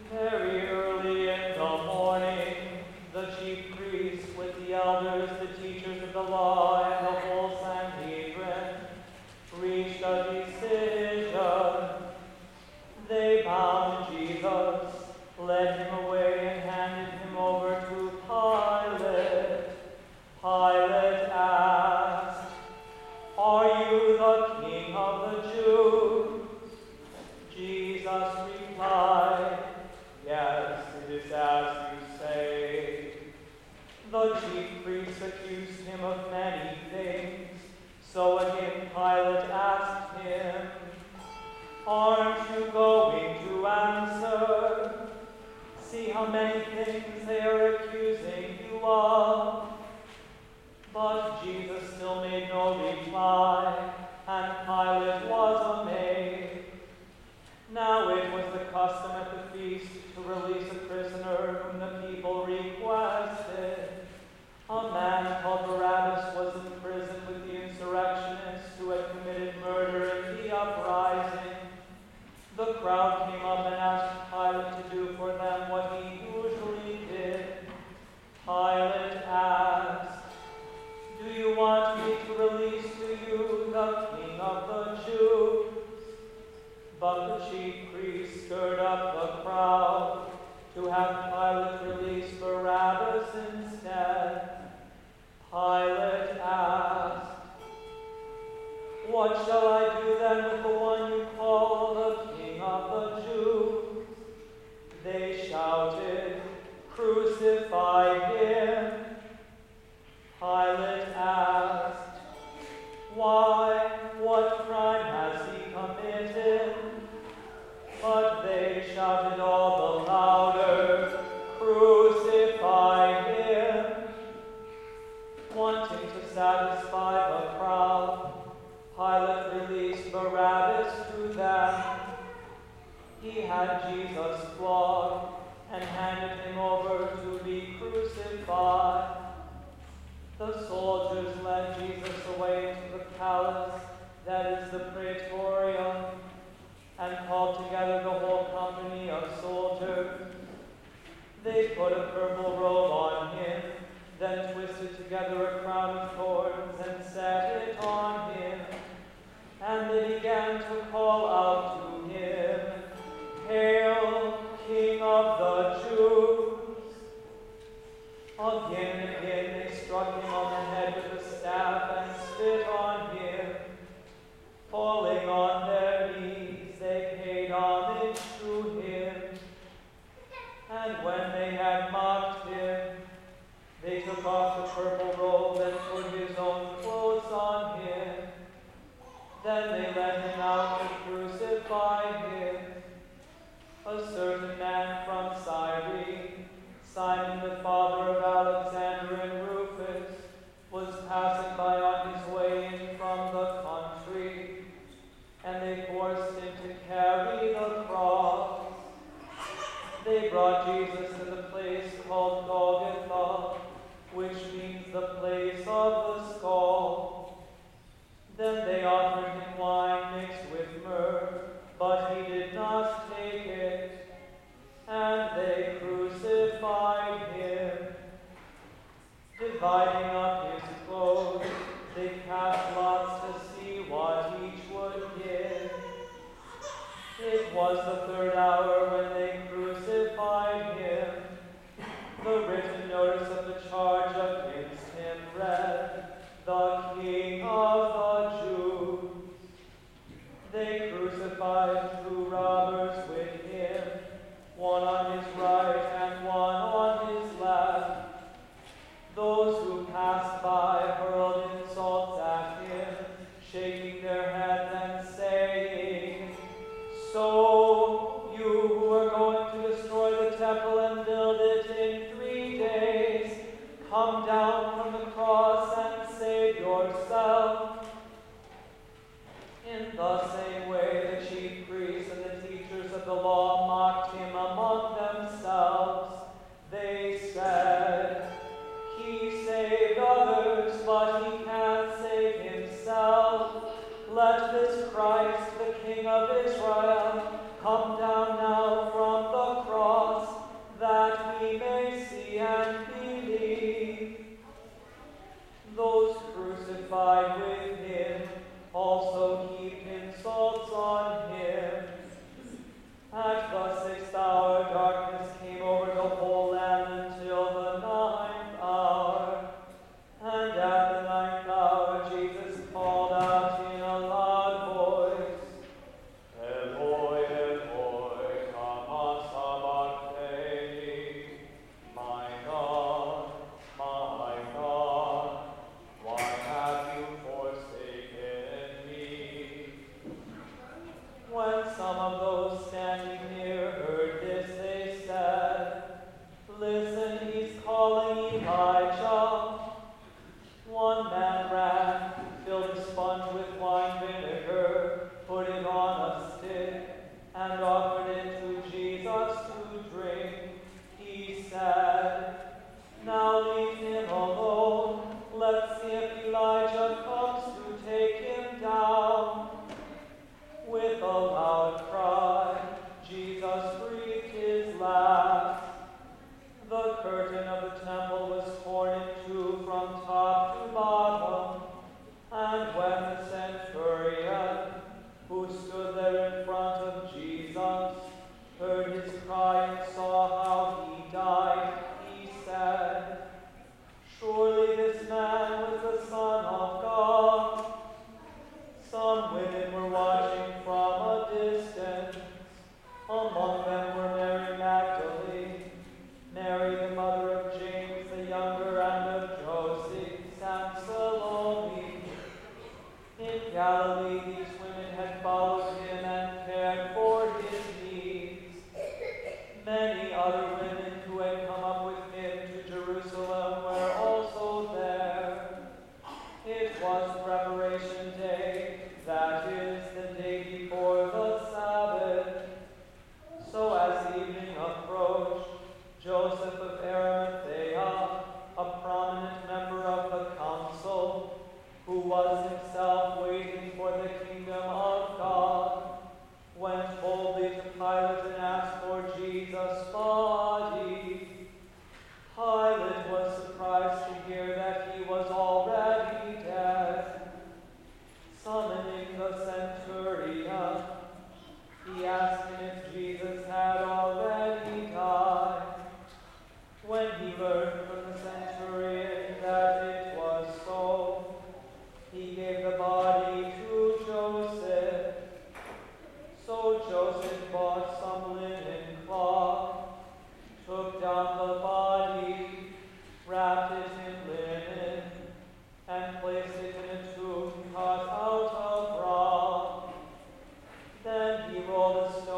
Very early in the morning, the chief priests with the elders, the teachers of the law, and the whole Sanhedrin reached a decision. They bound Jesus, led him away, and handed him over to Pilate. Pilate asked, "Are you the king of the Jews?" Jesus replied, "Yes, it is as you say." The chief priests accused him of many things. So again Pilate asked him, "Aren't you going to answer? See how many things they are accusing you of." But Jesus still made no reply, and Pilate was amazed. Now it was the custom at the feast to release a prisoner whom the people requested. A man called Barabbas was in prison with the insurrectionists who had committed murder in the uprising. The crowd came up and asked Pilate to do for them what he usually did. Pilate asked, "Do you want me to release to you the King of the Jews?" But the chief priests stirred up the crowd to have Pilate release Barabbas instead. Pilate asked, "What shall I do then with the one you call the King of the Jews?" They shouted, "Crucify him!" Pilate asked, "Why? What crime has he committed?" But they shouted all the louder, "Crucify him!" Wanting to satisfy the crowd, Pilate released Barabbas to them. He had Jesus flogged and handed him over to be crucified. The soldiers led Jesus away into the palace, that is the Praetorium, and called together the whole company of soldiers. They put a purple robe on him, then twisted together a crown of thorns and set it on him. And they began to call out to him, "Hail, King of the Jews!" Again and again they struck him on the head with a staff and spit on him. Falling on their knees, they paid homage to him. And when they had mocked him, they took off the purple robe and put his own clothes on him. Then they led him out to crucify him. A certain man from Cyrene, Simon the father of Alexander and Rufus, was passing by on his way in from the country, and they forced him to carry the cross. They brought Jesus to the place called Golgotha, which means the place of the skull. Then they offered him wine mixed with myrrh, but he did not take it, and they crucified him. Dividing up his clothes, they cast lots to see what each would give. It was the third hour when they crucified him. The written notice of the charge against him read, "The King of the Jews." They crucified two robbers with him, one on his right and one on his left. Those who passed by hurled insults at him, shaking their heads and saying, "So you who are going to destroy the temple and build it in 3 days, come down from the cross and save yourself." In the same way, the chief priests and the teachers of the law mocked him among themselves. They said, "He saved others, but he can't save himself. Let this Christ, the King of Israel, come down now from the cross and offered it to Jesus to drink, he said, "Now leave him alone. Let's see if Elijah comes to take him down." With a loud cry, Jesus breathed his last. The curtain of the temple was torn in two from top to bottom, and when the centurion, who stood there in front of Jesus, heard his cry and saw how he died, he said, "Surely this man was the Son of God." Some women were watching from a distance. Among them were Mary Magdalene, Mary the mother of James the younger and of Joseph, and Salome. In Galilee these women had followed him and cared for his needs. Many other women who had come up with him to Jerusalem were also there. It was Preparation Day, that is, the day before the Sabbath. So as evening approached, Joseph of Arimathea, a prominent member of the council, who was himself waiting for the kingdom of God, went boldly to Pilate and asked for Jesus' body. Pilate was surprised to hear that he was already dead. Summoning the centurion, he asked him if Jesus had already died. When he learned from the centurion that it was so, he gave the body to Joseph. So Joseph bought some linen cloth, took down the body, wrapped it in linen, and placed it in a tomb cut out of rock. Then he rolled a stone